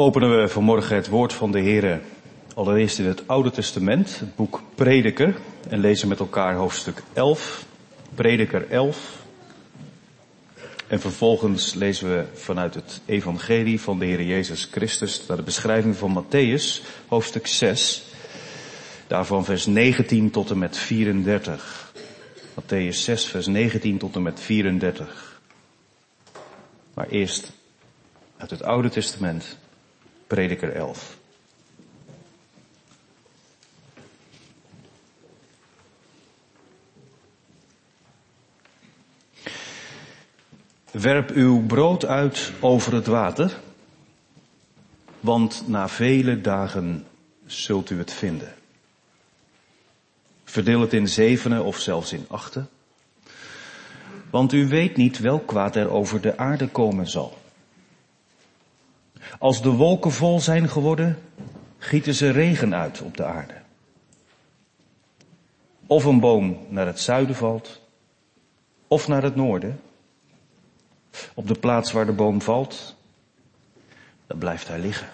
Openen we vanmorgen het woord van de Heere allereerst in het Oude Testament, het boek Prediker, en lezen met elkaar hoofdstuk 11, Prediker 11. En vervolgens lezen we vanuit het evangelie van de Heere Jezus Christus naar de beschrijving van Mattheüs, hoofdstuk 6, daarvan vers 19 tot en met 34. Mattheüs 6, vers 19 tot en met 34. Maar eerst uit het Oude Testament, Prediker 11. Werp uw brood uit over het water, want na vele dagen zult u het vinden. Verdeel het in 7 of zelfs in 8, want u weet niet welk kwaad er over de aarde komen zal. Als de wolken vol zijn geworden, gieten ze regen uit op de aarde. Of een boom naar het zuiden valt, of naar het noorden. Op de plaats waar de boom valt, dan blijft hij liggen.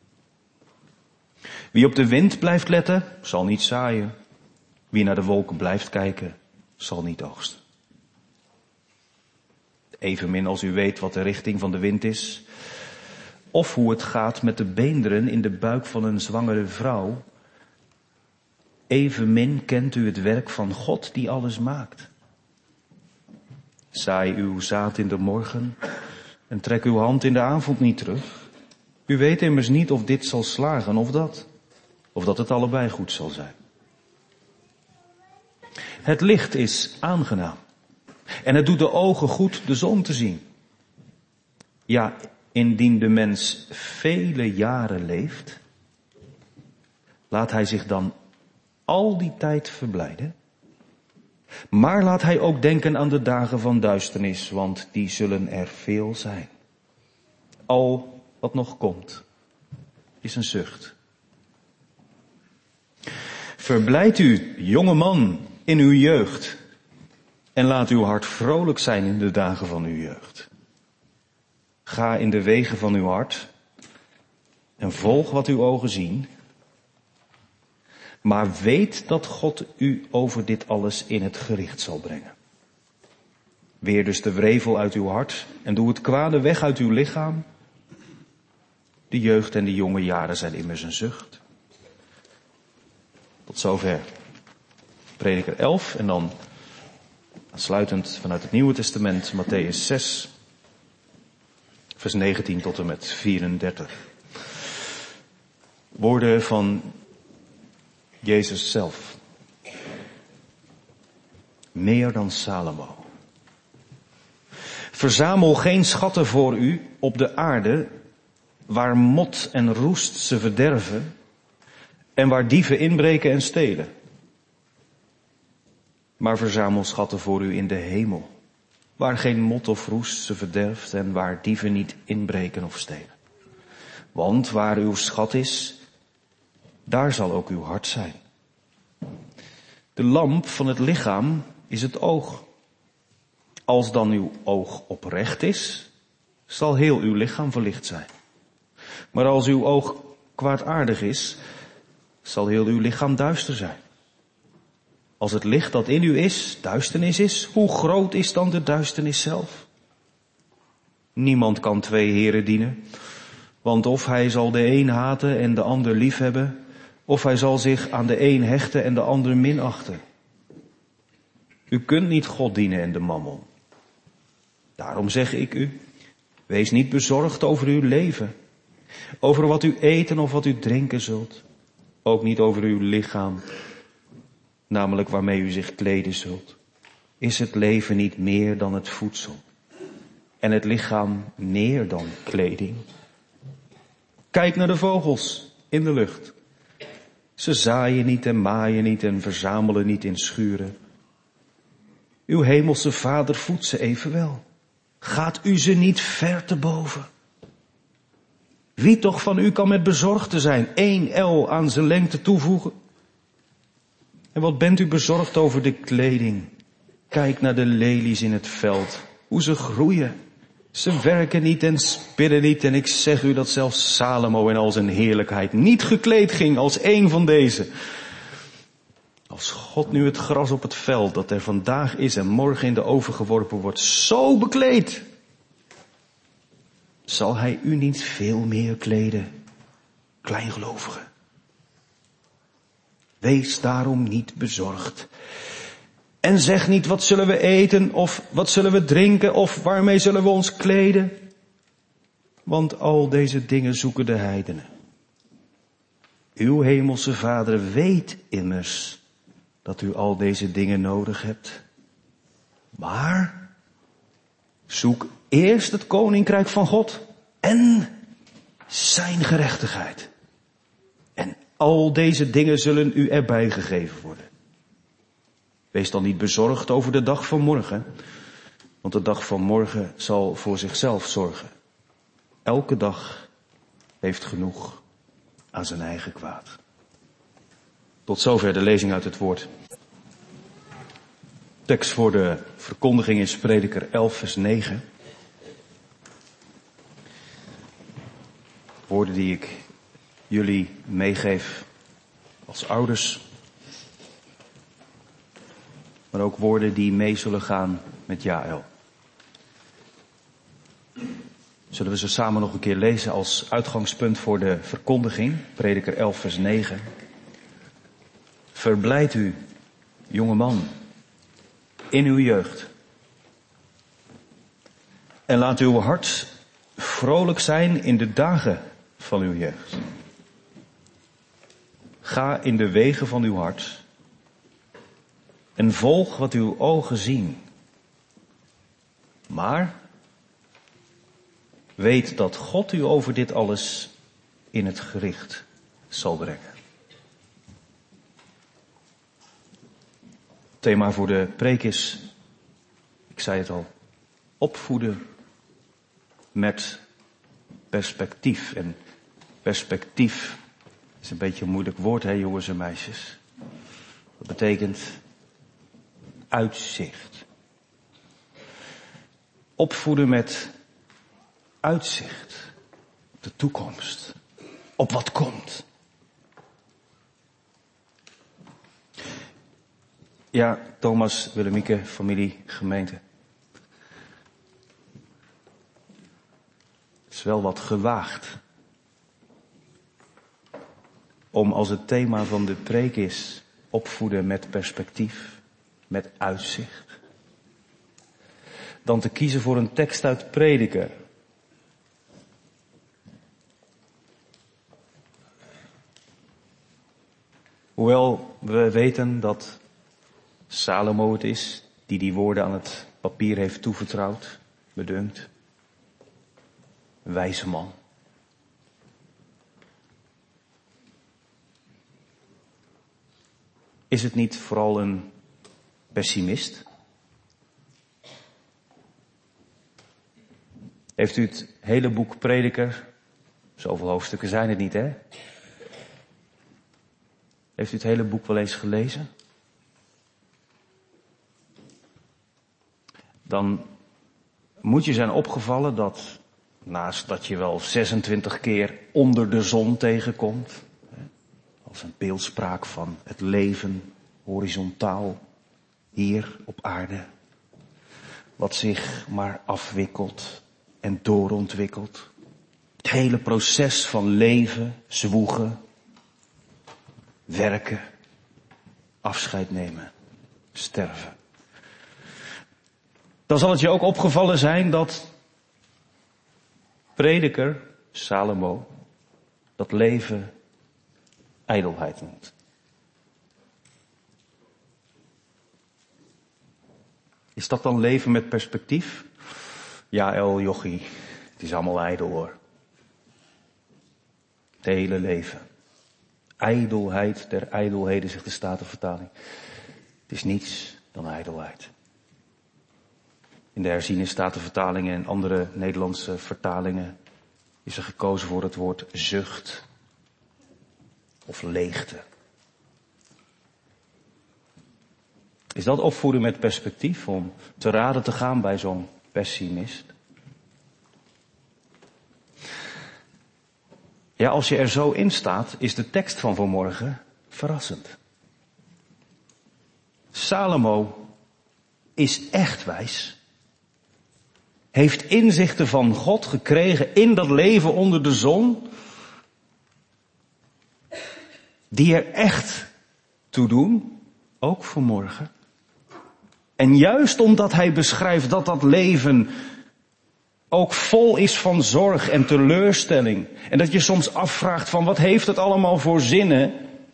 Wie op de wind blijft letten, zal niet zaaien. Wie naar de wolken blijft kijken, zal niet oogsten. Evenmin als u weet wat de richting van de wind is, of hoe het gaat met de beenderen in de buik van een zwangere vrouw, evenmin kent u het werk van God die alles maakt. Zaai uw zaad in de morgen en trek uw hand in de avond niet terug. U weet immers niet of dit zal slagen of dat het allebei goed zal zijn. Het licht is aangenaam en het doet de ogen goed de zon te zien. Ja, indien de mens vele jaren leeft, laat hij zich dan al die tijd verblijden. Maar laat hij ook denken aan de dagen van duisternis, want die zullen er veel zijn. Al wat nog komt, is een zucht. Verblijd u, jonge man, in uw jeugd, en laat uw hart vrolijk zijn in de dagen van uw jeugd. Ga in de wegen van uw hart en volg wat uw ogen zien. Maar weet dat God u over dit alles in het gericht zal brengen. Weer dus de wrevel uit uw hart en doe het kwade weg uit uw lichaam. De jeugd en de jonge jaren zijn immers een zucht. Tot zover Prediker 11 en dan aansluitend vanuit het Nieuwe Testament Mattheüs 6, vers 19 tot en met 34. Woorden van Jezus zelf. Meer dan Salomo. Verzamel geen schatten voor u op de aarde, waar mot en roest ze verderven en waar dieven inbreken en stelen. Maar verzamel schatten voor u in de hemel, waar geen mot of roest ze verderft en waar dieven niet inbreken of stelen. Want waar uw schat is, daar zal ook uw hart zijn. De lamp van het lichaam is het oog. Als dan uw oog oprecht is, zal heel uw lichaam verlicht zijn. Maar als uw oog kwaadaardig is, zal heel uw lichaam duister zijn. Als het licht dat in u is, duisternis is, hoe groot is dan de duisternis zelf? Niemand kan 2 heren dienen, want of hij zal de een haten en de ander liefhebben, of hij zal zich aan de een hechten en de ander minachten. U kunt niet God dienen en de mammon. Daarom zeg ik u, wees niet bezorgd over uw leven, over wat u eten of wat u drinken zult. Ook niet over uw lichaam, namelijk waarmee u zich kleden zult. Is het leven niet meer dan het voedsel? En het lichaam meer dan kleding? Kijk naar de vogels in de lucht. Ze zaaien niet en maaien niet en verzamelen niet in schuren. Uw hemelse Vader voedt ze evenwel. Gaat u ze niet ver te boven? Wie toch van u kan met bezorgde zijn 1 el aan zijn lengte toevoegen? En wat bent u bezorgd over de kleding? Kijk naar de lelies in het veld, hoe ze groeien. Ze werken niet en spinnen niet en ik zeg u dat zelfs Salomo in al zijn heerlijkheid niet gekleed ging als een van deze. Als God nu het gras op het veld dat er vandaag is en morgen in de oven geworpen wordt zo bekleedt, zal hij u niet veel meer kleden, kleingelovigen. Wees daarom niet bezorgd. En zeg niet, wat zullen we eten of wat zullen we drinken of waarmee zullen we ons kleden? Want al deze dingen zoeken de heidenen. Uw hemelse Vader weet immers dat u al deze dingen nodig hebt. Maar zoek eerst het koninkrijk van God en zijn gerechtigheid. En al deze dingen zullen u erbij gegeven worden. Wees dan niet bezorgd over de dag van morgen, want de dag van morgen zal voor zichzelf zorgen. Elke dag heeft genoeg aan zijn eigen kwaad. Tot zover de lezing uit het woord. Tekst voor de verkondiging is Prediker 11 vers 9. Woorden die ik jullie meegeef als ouders. Maar ook woorden die mee zullen gaan met Jaël. Zullen we ze samen nog een keer lezen als uitgangspunt voor de verkondiging. Prediker 11 vers 9. Verblijd u, jonge man, in uw jeugd. En laat uw hart vrolijk zijn in de dagen van uw jeugd. Ga in de wegen van uw hart en volg wat uw ogen zien. Maar weet dat God u over dit alles in het gericht zal brengen. Het thema voor de preek is, ik zei het al, opvoeden met perspectief. En perspectief is een beetje een moeilijk woord, hè jongens en meisjes. Dat betekent uitzicht. Opvoeden met uitzicht op de toekomst, op wat komt. Ja, Thomas, Willemieke, familie, gemeente. Het is wel wat gewaagd om als het thema van de preek is opvoeden met perspectief, met uitzicht, dan te kiezen voor een tekst uit Prediker. Hoewel we weten dat Salomo het is die woorden aan het papier heeft toevertrouwd, bedunkt. Een wijze man. Is het niet vooral een pessimist? Heeft u het hele boek Prediker, zoveel hoofdstukken zijn het niet, hè? Heeft u het hele boek wel eens gelezen? Dan moet je zijn opgevallen dat, naast dat je wel 26 keer onder de zon tegenkomt, als een beeldspraak van het leven, horizontaal, hier op aarde, wat zich maar afwikkelt en doorontwikkelt. Het hele proces van leven, zwoegen, werken, afscheid nemen, sterven. Dan zal het je ook opgevallen zijn dat Prediker Salomo dat leven ijdelheid noemt. Is dat dan leven met perspectief? Ja, El Jochie, het is allemaal ijdel hoor. Het hele leven. Ijdelheid der ijdelheden, zegt de Statenvertaling. Het is niets dan ijdelheid. In de herziene Statenvertalingen en andere Nederlandse vertalingen is er gekozen voor het woord zucht of leegte. Is dat opvoeden met perspectief om te raden te gaan bij zo'n pessimist? Ja, als je er zo in staat, is de tekst van vanmorgen verrassend. Salomo is echt wijs. Heeft inzichten van God gekregen in dat leven onder de zon. Die er echt toe doen, ook vanmorgen. En juist omdat hij beschrijft dat dat leven ook vol is van zorg en teleurstelling. En dat je soms afvraagt van wat heeft het allemaal voor zinnen?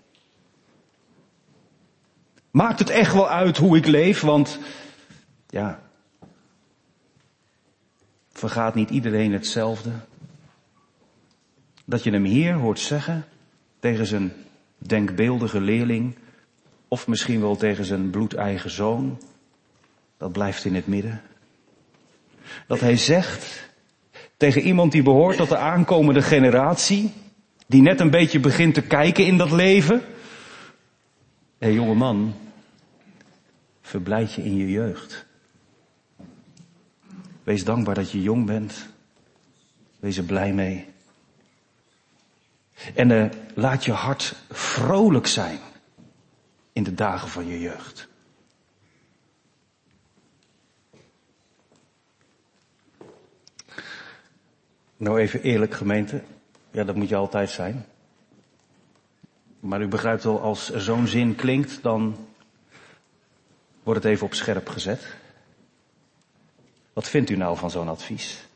Maakt het echt wel uit hoe ik leef? Want ja, vergaat niet iedereen hetzelfde? Dat je hem hier hoort zeggen tegen zijn denkbeeldige leerling, of misschien wel tegen zijn bloedeigen zoon, dat blijft in het midden. Dat hij zegt tegen iemand die behoort tot de aankomende generatie, die net een beetje begint te kijken in dat leven. Hé, jonge man, verblijd je in je jeugd. Wees dankbaar dat je jong bent. Wees er blij mee. En laat je hart vrolijk zijn in de dagen van je jeugd. Nou even eerlijk gemeente, ja dat moet je altijd zijn. Maar u begrijpt wel, als er zo'n zin klinkt, dan wordt het even op scherp gezet. Wat vindt u nou van zo'n advies?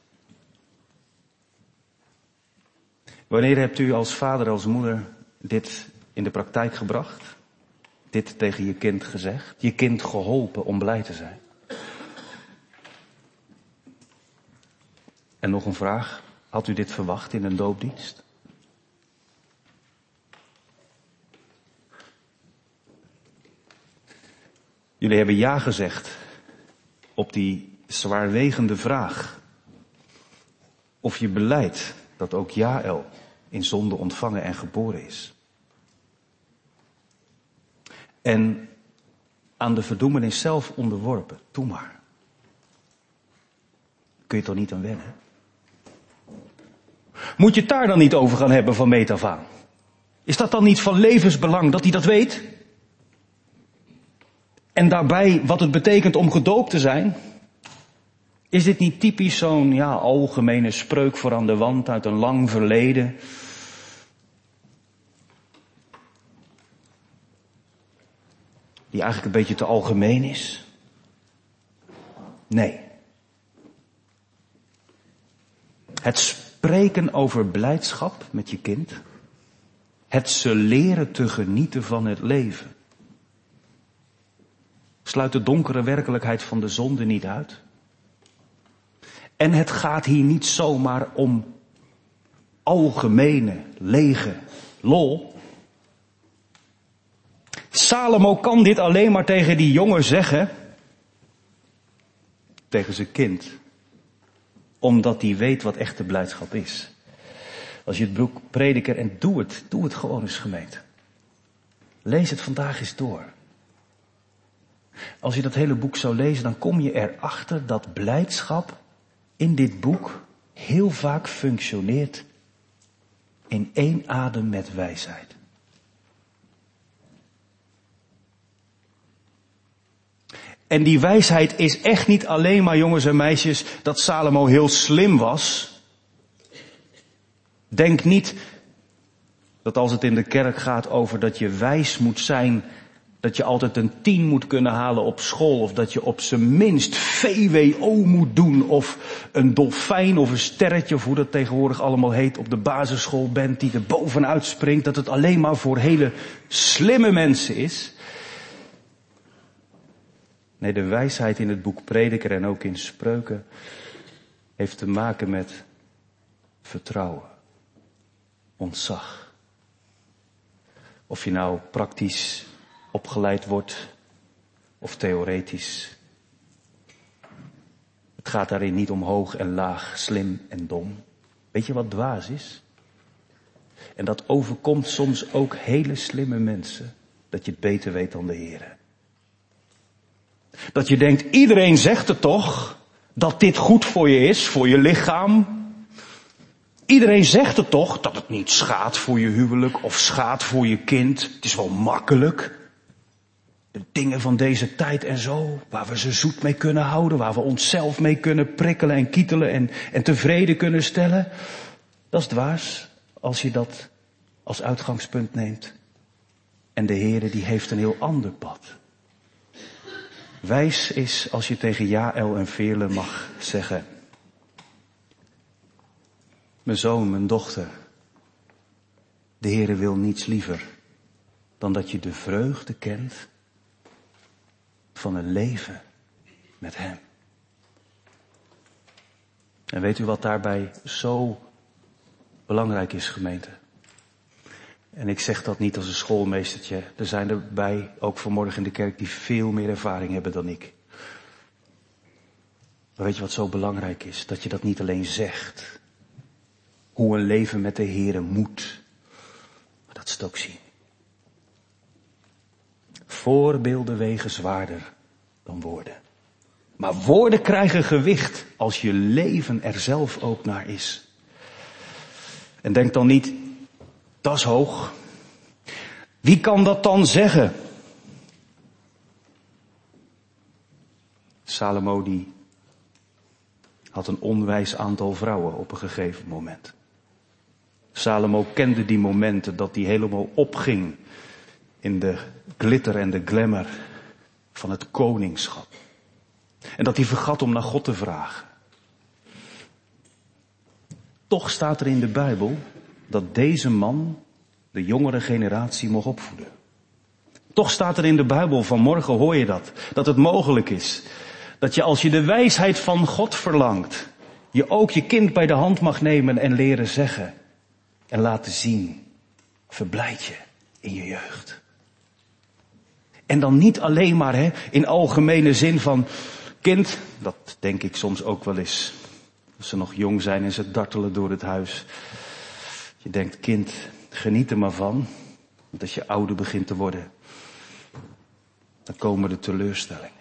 Wanneer hebt u als vader, als moeder dit in de praktijk gebracht? Dit tegen je kind gezegd? Je kind geholpen om blij te zijn? En nog een vraag. Had u dit verwacht in een doopdienst? Jullie hebben ja gezegd op die zwaarwegende vraag. Of je belijdt dat ook Jaël in zonde ontvangen en geboren is. En aan de verdoemenis zelf onderworpen. Doe maar. Kun je toch niet aan wennen? Moet je het daar dan niet over gaan hebben van meet af aan? Is dat dan niet van levensbelang dat hij dat weet? En daarbij wat het betekent om gedoopt te zijn? Is dit niet typisch zo'n algemene spreuk voor aan de wand uit een lang verleden? Die eigenlijk een beetje te algemeen is? Nee. Het spreken over blijdschap met je kind. Het ze leren te genieten van het leven. Sluit de donkere werkelijkheid van de zonde niet uit. En het gaat hier niet zomaar om algemene, lege lol. Salomo kan dit alleen maar tegen die jongen zeggen. Tegen zijn kind. Omdat hij weet wat echte blijdschap is. Als je het boek Prediker, en doe het gewoon eens gemeente. Lees het vandaag eens door. Als je dat hele boek zou lezen, dan kom je erachter dat blijdschap in dit boek heel vaak functioneert in één adem met wijsheid. En die wijsheid is echt niet alleen maar, jongens en meisjes, dat Salomo heel slim was. Denk niet dat als het in de kerk gaat over dat je wijs moet zijn, dat je altijd een 10 moet kunnen halen op school, of dat je op zijn minst VWO moet doen, of een dolfijn of een sterretje, of hoe dat tegenwoordig allemaal heet, op de basisschool bent die er bovenuit springt, dat het alleen maar voor hele slimme mensen is. Nee, de wijsheid in het boek Prediker en ook in Spreuken heeft te maken met vertrouwen, ontzag. Of je nou praktisch opgeleid wordt of theoretisch. Het gaat daarin niet om hoog en laag, slim en dom. Weet je wat dwaas is? En dat overkomt soms ook hele slimme mensen, dat je het beter weet dan de Heer. Dat je denkt, iedereen zegt het toch, dat dit goed voor je is, voor je lichaam. Iedereen zegt het toch, dat het niet schaadt voor je huwelijk of schaadt voor je kind. Het is wel makkelijk. De dingen van deze tijd en zo, waar we ze zoet mee kunnen houden, waar we onszelf mee kunnen prikkelen en kietelen en tevreden kunnen stellen. Dat is dwaas als je dat als uitgangspunt neemt. En de Heere die heeft een heel ander pad. Wijs is als je tegen Jaël en Veerle mag zeggen: mijn zoon, mijn dochter, de Heere wil niets liever dan dat je de vreugde kent van een leven met Hem. En weet u wat daarbij zo belangrijk is, gemeente? En ik zeg dat niet als een schoolmeestertje. Er zijn erbij, ook vanmorgen in de kerk, die veel meer ervaring hebben dan ik. Maar weet je wat zo belangrijk is? Dat je dat niet alleen zegt. Hoe een leven met de Heere moet. Maar dat ze het ook zien. Voorbeelden wegen zwaarder dan woorden. Maar woorden krijgen gewicht als je leven er zelf ook naar is. En denk dan niet, dat is hoog. Wie kan dat dan zeggen? Salomo die had een onwijs aantal vrouwen op een gegeven moment. Salomo kende die momenten dat hij helemaal opging in de glitter en de glamour van het koningschap. En dat hij vergat om naar God te vragen. Toch staat er in de Bijbel dat deze man de jongere generatie mocht opvoeden. Toch staat er in de Bijbel, vanmorgen hoor je dat het mogelijk is. Dat je als je de wijsheid van God verlangt, je ook je kind bij de hand mag nemen en leren zeggen en laten zien. Verblijd je in je jeugd. En dan niet alleen maar in algemene zin van, kind, dat denk ik soms ook wel eens. Als ze nog jong zijn en ze dartelen door het huis. Je denkt, kind, geniet er maar van. Want als je ouder begint te worden, dan komen de teleurstellingen.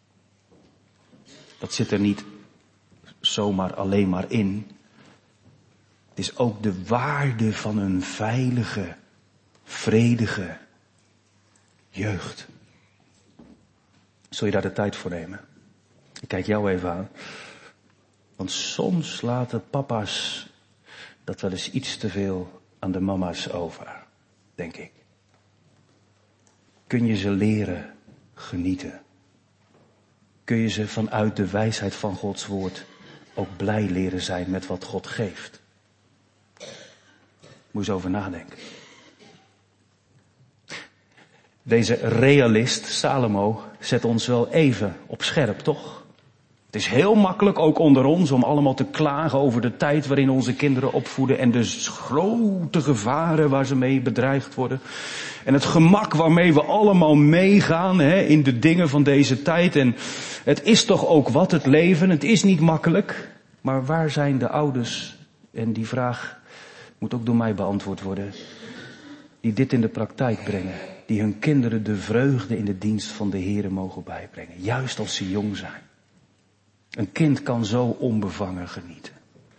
Dat zit er niet zomaar alleen maar in. Het is ook de waarde van een veilige, vredige jeugd. Zul je daar de tijd voor nemen? Ik kijk jou even aan. Want soms laten papa's dat wel eens iets te veel aan de mama's over, denk ik. Kun je ze leren genieten? Kun je ze vanuit de wijsheid van Gods woord ook blij leren zijn met wat God geeft? Moet je eens over nadenken. Deze realist, Salomo, zet ons wel even op scherp, toch? Het is heel makkelijk, ook onder ons, om allemaal te klagen over de tijd waarin onze kinderen opvoeden en de grote gevaren waar ze mee bedreigd worden. En het gemak waarmee we allemaal meegaan in de dingen van deze tijd. En het is toch ook wat, het leven. Het is niet makkelijk. Maar waar zijn de ouders? En die vraag moet ook door mij beantwoord worden. Die dit in de praktijk brengen. Die hun kinderen de vreugde in de dienst van de Heere mogen bijbrengen. Juist als ze jong zijn. Een kind kan zo onbevangen genieten.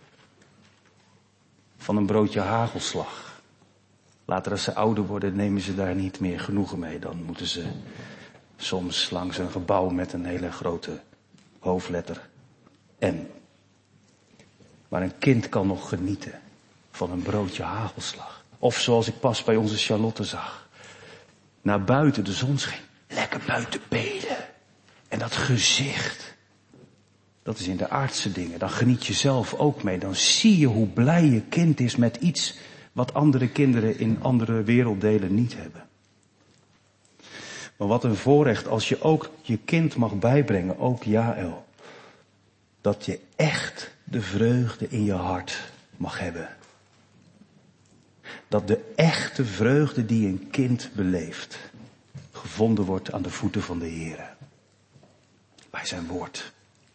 Van een broodje hagelslag. Later als ze ouder worden nemen ze daar niet meer genoegen mee. Dan moeten ze soms langs een gebouw met een hele grote hoofdletter M. Maar een kind kan nog genieten van een broodje hagelslag. Of zoals ik pas bij onze Charlotte zag. Naar buiten, de zon scheen. Lekker buiten beden. En dat gezicht. Dat is in de aardse dingen. Dan geniet je zelf ook mee. Dan zie je hoe blij je kind is met iets wat andere kinderen in andere werelddelen niet hebben. Maar wat een voorrecht als je ook je kind mag bijbrengen, ook Jaël. Dat je echt de vreugde in je hart mag hebben. Dat de echte vreugde die een kind beleeft, gevonden wordt aan de voeten van de Heere. Bij zijn woord.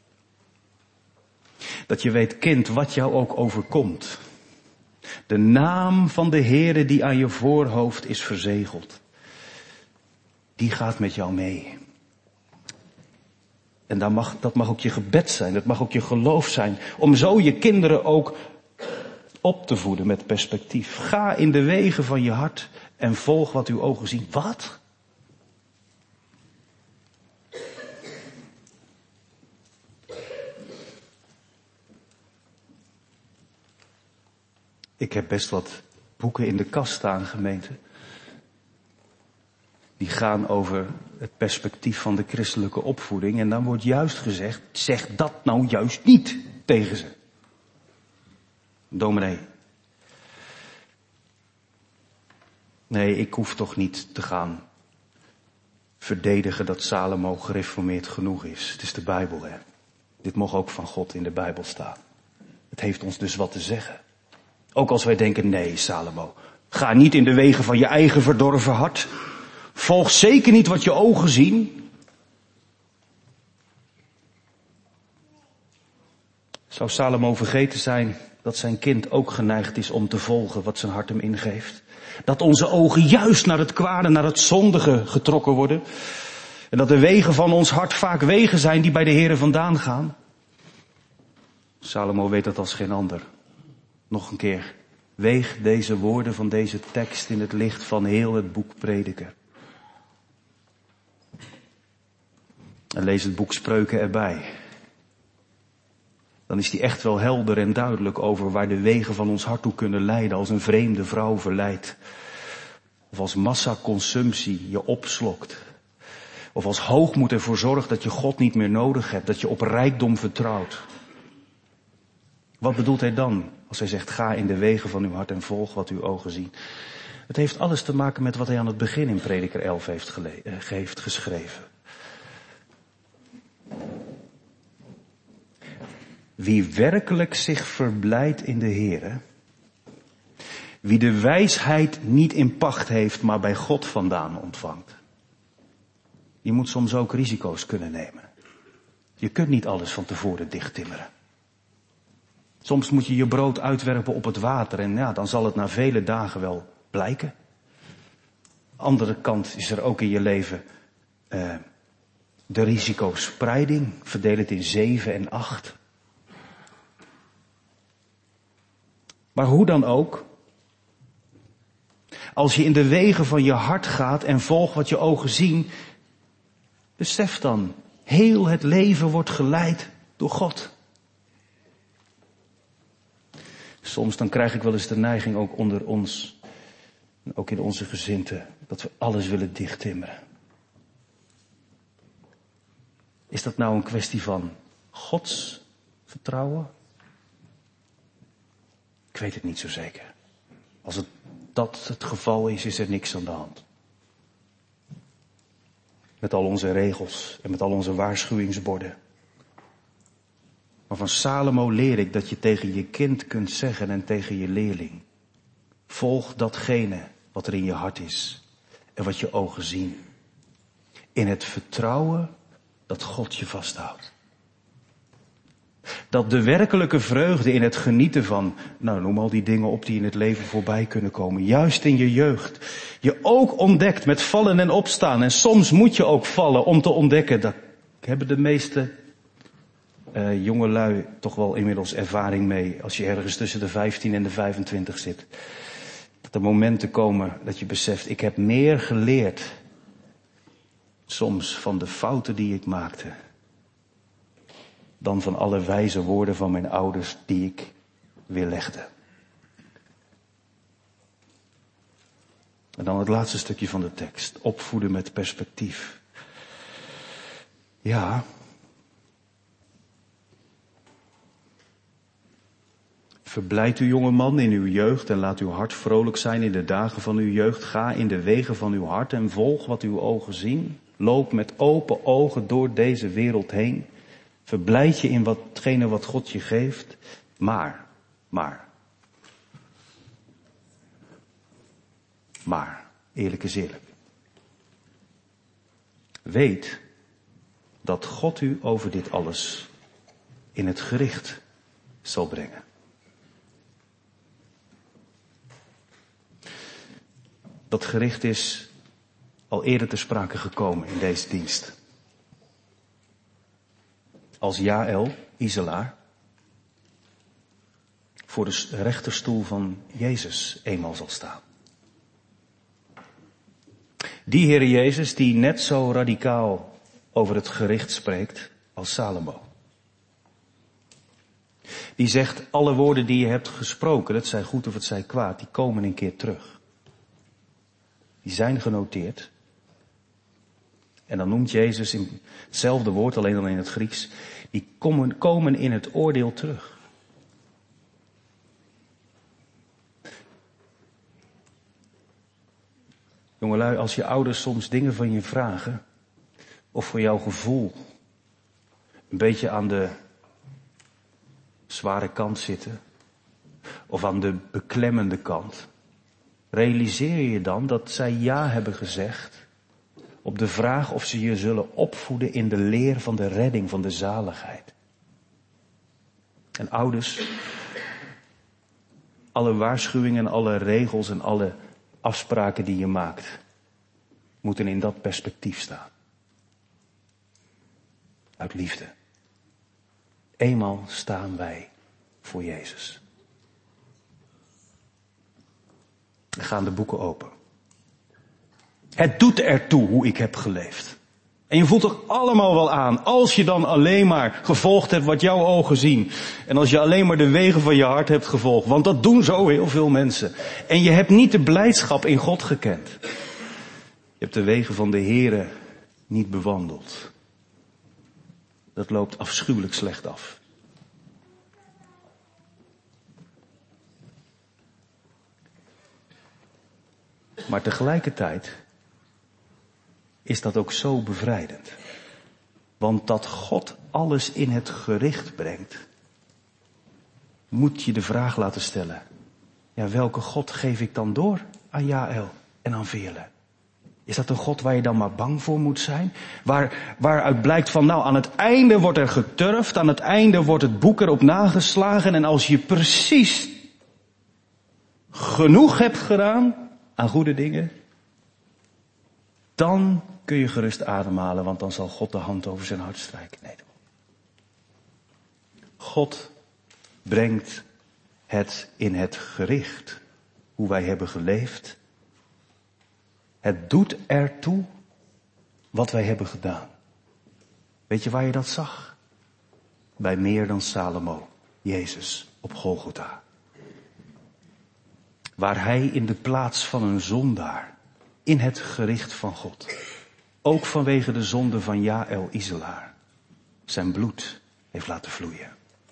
Dat je weet, kind, wat jou ook overkomt. De naam van de Heere die aan je voorhoofd is verzegeld. Die gaat met jou mee. En dat mag ook je gebed zijn, dat mag ook je geloof zijn. Om zo je kinderen ook Op te voeden met perspectief. Ga in de wegen van je hart en volg wat uw ogen zien. Wat? Ik heb best wat boeken in de kast staan, gemeente. Die gaan over het perspectief van de christelijke opvoeding. En dan wordt juist gezegd, zeg dat nou juist niet tegen ze. Dominee. Nee, ik hoef toch niet te gaan verdedigen dat Salomo gereformeerd genoeg is. Het is de Bijbel, hè. Dit mag ook van God in de Bijbel staan. Het heeft ons dus wat te zeggen. Ook als wij denken, nee Salomo, ga niet in de wegen van je eigen verdorven hart. Volg zeker niet wat je ogen zien. Zou Salomo vergeten zijn dat zijn kind ook geneigd is om te volgen wat zijn hart hem ingeeft? Dat onze ogen juist naar het kwade, naar het zondige getrokken worden. En dat de wegen van ons hart vaak wegen zijn die bij de Here vandaan gaan. Salomo weet dat als geen ander. Nog een keer, weeg deze woorden van deze tekst in het licht van heel het boek Prediker. En lees het boek Spreuken erbij. Dan is die echt wel helder en duidelijk over waar de wegen van ons hart toe kunnen leiden als een vreemde vrouw verleidt. Of als massaconsumptie je opslokt. Of als hoogmoed ervoor zorgt dat je God niet meer nodig hebt, dat je op rijkdom vertrouwt. Wat bedoelt hij dan als hij zegt, ga in de wegen van uw hart en volg wat uw ogen zien? Het heeft alles te maken met wat hij aan het begin in Prediker 11 heeft geschreven. Wie werkelijk zich verblijdt in de Here, wie de wijsheid niet in pacht heeft, maar bij God vandaan ontvangt. Je moet soms ook risico's kunnen nemen. Je kunt niet alles van tevoren dichttimmeren. Soms moet je je brood uitwerpen op het water en ja, dan zal het na vele dagen wel blijken. Andere kant is er ook in je leven de risicospreiding. Verdeel het in 7 en 8. Maar hoe dan ook, als je in de wegen van je hart gaat en volgt wat je ogen zien, besef dan, heel het leven wordt geleid door God. Soms dan krijg ik wel eens de neiging ook onder ons, ook in onze gezinten, dat we alles willen dichttimmeren. Is dat nou een kwestie van Gods vertrouwen? Ik weet het niet zo zeker. Als dat het geval is, is er niks aan de hand. Met al onze regels en met al onze waarschuwingsborden. Maar van Salomo leer ik dat je tegen je kind kunt zeggen en tegen je leerling. Volg datgene wat er in je hart is en wat je ogen zien. In het vertrouwen dat God je vasthoudt. Dat de werkelijke vreugde in het genieten van, noem al die dingen op die in het leven voorbij kunnen komen. Juist in je jeugd. Je ook ontdekt met vallen en opstaan. En soms moet je ook vallen om te ontdekken. Dat hebben de meeste jongelui toch wel inmiddels ervaring mee. Als je ergens tussen de 15 en de 25 zit. Dat er momenten komen dat je beseft, ik heb meer geleerd. Soms van de fouten die ik maakte. Dan van alle wijze woorden van mijn ouders die ik weerlegde. En dan het laatste stukje van de tekst. Opvoeden met perspectief. Ja. Verblijd u jonge man in uw jeugd en laat uw hart vrolijk zijn in de dagen van uw jeugd. Ga in de wegen van uw hart en volg wat uw ogen zien. Loop met open ogen door deze wereld heen. Verblijd je in watgene wat God je geeft. Maar. Eerlijk is eerlijk. Weet dat God u over dit alles in het gericht zal brengen. Dat gericht is al eerder ter sprake gekomen in deze dienst. Als Jaël, Iselaar, voor de rechterstoel van Jezus eenmaal zal staan. Die Heere Jezus die net zo radicaal over het gericht spreekt als Salomo. Die zegt, alle woorden die je hebt gesproken, het zij goed of het zij kwaad, die komen een keer terug. Die zijn genoteerd. En dan noemt Jezus in hetzelfde woord, alleen dan in het Grieks, die komen in het oordeel terug. Jongelui, als je ouders soms dingen van je vragen, of voor jouw gevoel een beetje aan de zware kant zitten, of aan de beklemmende kant, realiseer je dan dat zij ja hebben gezegd op de vraag of ze je zullen opvoeden in de leer van de redding, van de zaligheid. En ouders, alle waarschuwingen, alle regels en alle afspraken die je maakt, moeten in dat perspectief staan. Uit liefde. Eenmaal staan wij voor Jezus. Dan gaan de boeken open. Het doet ertoe hoe ik heb geleefd. En je voelt er allemaal wel aan, als je dan alleen maar gevolgd hebt wat jouw ogen zien. En als je alleen maar de wegen van je hart hebt gevolgd. Want dat doen zo heel veel mensen. En je hebt niet de blijdschap in God gekend. Je hebt de wegen van de Heere niet bewandeld. Dat loopt afschuwelijk slecht af. Maar tegelijkertijd is dat ook zo bevrijdend. Want dat God alles in het gericht brengt, moet je de vraag laten stellen. Ja, welke God geef ik dan door aan Jaël en aan Veerle? Is dat een God waar je dan maar bang voor moet zijn? Waaruit blijkt van, nou, aan het einde wordt er geturfd, aan het einde wordt het boek erop nageslagen. En als je precies genoeg hebt gedaan aan goede dingen, dan kun je gerust ademhalen, want dan zal God de hand over zijn hart strijken. Nee. God brengt het in het gericht, hoe wij hebben geleefd. Het doet ertoe wat wij hebben gedaan. Weet je waar je dat zag? Bij meer dan Salomo, Jezus op Golgotha. Waar hij in de plaats van een zondaar, in het gericht van God, ook vanwege de zonde van Jaël Iselaar, zijn bloed heeft laten vloeien.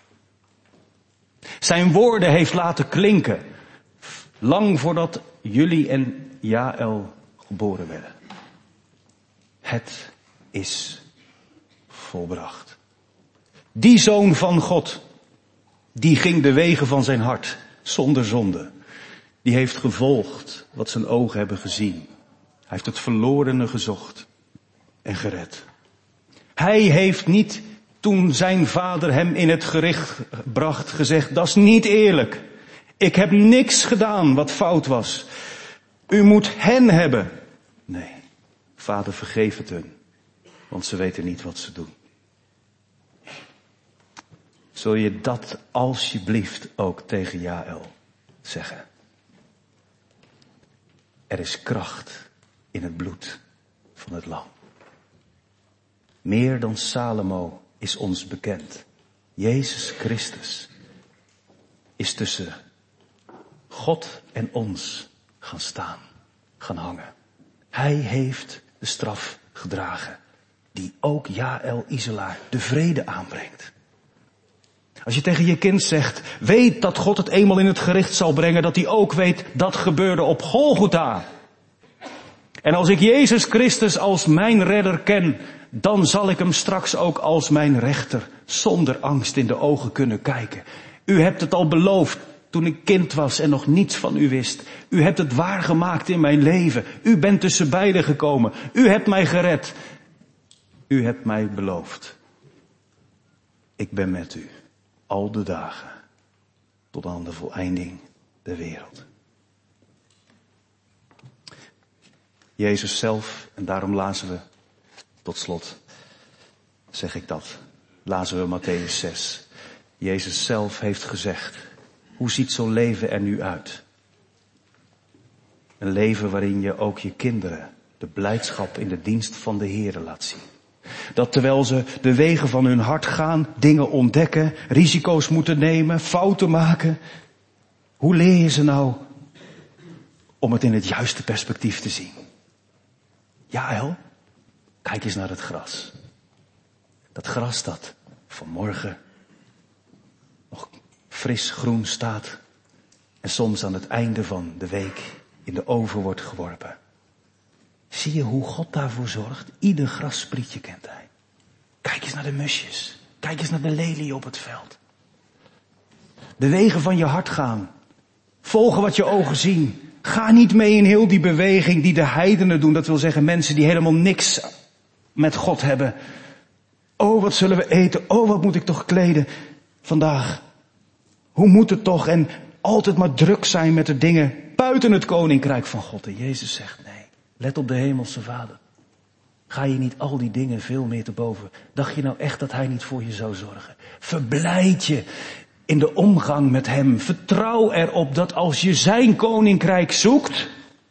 Zijn woorden heeft laten klinken, lang voordat jullie en Jaël geboren werden. Het is volbracht. Die Zoon van God, die ging de wegen van zijn hart, zonder zonde. Die heeft gevolgd wat zijn ogen hebben gezien. Hij heeft het verlorene gezocht en gered. Hij heeft niet, toen zijn vader hem in het gericht bracht, gezegd, dat is niet eerlijk. Ik heb niks gedaan wat fout was. U moet hen hebben. Nee, vader, vergeef het hun, want ze weten niet wat ze doen. Zul je dat alsjeblieft ook tegen Jaël zeggen? Er is kracht in het bloed van het lam. Meer dan Salomo is ons bekend. Jezus Christus is tussen God en ons gaan staan, gaan hangen. Hij heeft de straf gedragen die ook Jaël Iselaar de vrede aanbrengt. Als je tegen je kind zegt, weet dat God het eenmaal in het gericht zal brengen, dat hij ook weet, dat gebeurde op Golgotha. En als ik Jezus Christus als mijn redder ken, dan zal ik hem straks ook als mijn rechter zonder angst in de ogen kunnen kijken. U hebt het al beloofd toen ik kind was en nog niets van u wist. U hebt het waargemaakt in mijn leven. U bent tussen beiden gekomen. U hebt mij gered. U hebt mij beloofd. Ik ben met u. Al de dagen, tot aan de voleinding der wereld. Jezus zelf, en daarom lazen we, tot slot, zeg ik dat, lazen we Mattheüs 6. Jezus zelf heeft gezegd, Hoe ziet zo'n leven er nu uit? Een leven waarin je ook je kinderen de blijdschap in de dienst van de Heere laat zien. Dat terwijl ze de wegen van hun hart gaan, dingen ontdekken, risico's moeten nemen, fouten maken. Hoe leer je ze nou om het in het juiste perspectief te zien? Jaël, kijk eens naar het gras. Dat gras dat vanmorgen nog fris groen staat en soms aan het einde van de week in de oven wordt geworpen. Zie je hoe God daarvoor zorgt? Ieder grassprietje kent hij. Kijk eens naar de musjes. Kijk eens naar de lelie op het veld. De wegen van je hart gaan. Volgen wat je ogen zien. Ga niet mee in heel die beweging die de heidenen doen. Dat wil zeggen mensen die helemaal niks met God hebben. Oh, wat zullen we eten? Oh, wat moet ik toch kleden vandaag? Hoe moet het toch? En altijd maar druk zijn met de dingen buiten het koninkrijk van God. En Jezus zegt nee. Let op de hemelse Vader. Ga je niet al die dingen veel meer te boven? Dacht je nou echt dat hij niet voor je zou zorgen? Verblijd je in de omgang met hem. Vertrouw erop dat als je zijn koninkrijk zoekt.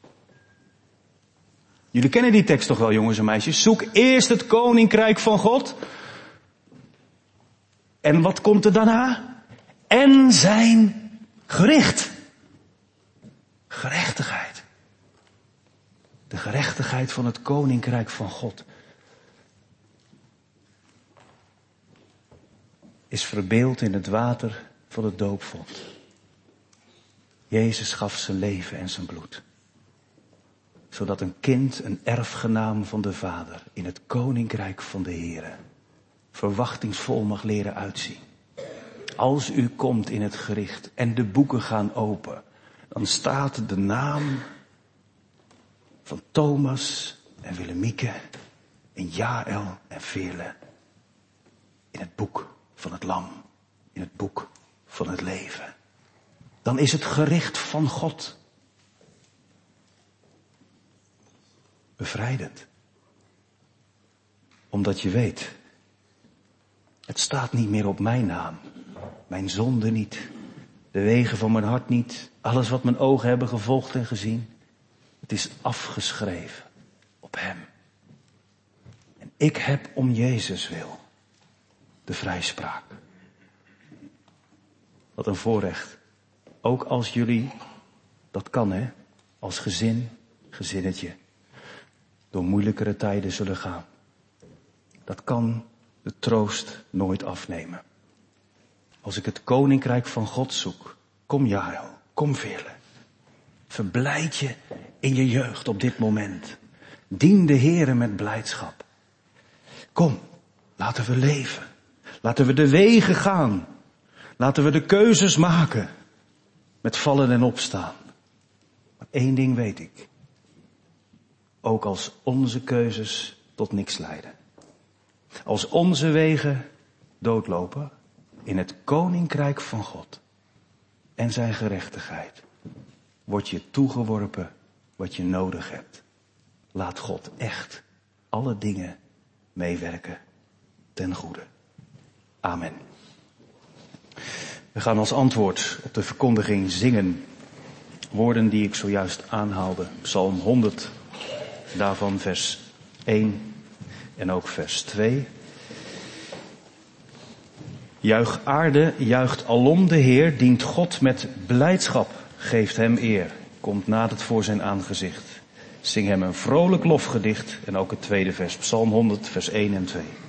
Jullie kennen die tekst toch wel, jongens en meisjes? Zoek eerst het koninkrijk van God. En wat komt er daarna? En zijn gericht. Gerechtigheid. De gerechtigheid van het koninkrijk van God is verbeeld in het water van het doopvont. Jezus gaf zijn leven en zijn bloed. Zodat een kind, een erfgenaam van de Vader, in het koninkrijk van de Heere verwachtingsvol mag leren uitzien. Als u komt in het gericht en de boeken gaan open, dan staat de naam van Thomas en Willemieke en Jaël en Veerle in het boek van het Lam, in het boek van het leven. Dan is het gericht van God bevrijdend. Omdat je weet, het staat niet meer op mijn naam, mijn zonde niet, de wegen van mijn hart niet, alles wat mijn ogen hebben gevolgd en gezien. Het is afgeschreven op hem. En ik heb om Jezus wil de vrijspraak. Wat een voorrecht. Ook als jullie, dat kan hè, als gezin, gezinnetje, door moeilijkere tijden zullen gaan. Dat kan de troost nooit afnemen. Als ik het koninkrijk van God zoek, kom Jaël, kom Veerle. Verblijd je in je jeugd op dit moment. Dien de Heere met blijdschap. Kom, laten we leven. Laten we de wegen gaan. Laten we de keuzes maken. Met vallen en opstaan. Maar één ding weet ik. Ook als onze keuzes tot niks leiden. Als onze wegen doodlopen in het koninkrijk van God en zijn gerechtigheid, wordt je toegeworpen wat je nodig hebt. Laat God echt alle dingen meewerken ten goede. Amen. We gaan als antwoord op de verkondiging zingen woorden die ik zojuist aanhaalde. Psalm 100, daarvan vers 1 en ook vers 2. Juich aarde, juicht alom de Heer, dient God met blijdschap, geeft hem eer, komt nadert voor zijn aangezicht. Zing hem een vrolijk lofgedicht en ook het tweede vers, Psalm 100, vers 1 en 2.